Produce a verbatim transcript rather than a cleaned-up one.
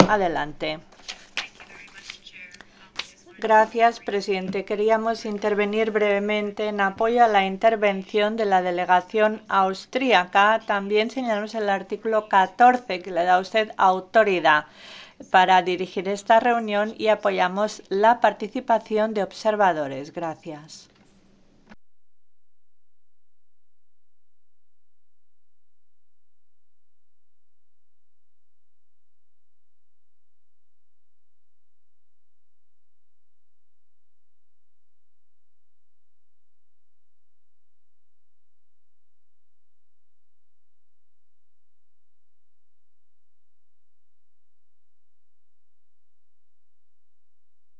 Adelante. Gracias, presidente. Queríamos intervenir brevemente en apoyo a la intervención de la delegación austríaca. También señalamos el artículo catorce, que le da a usted autoridad para dirigir esta reunión, y apoyamos la participación de observadores. Gracias.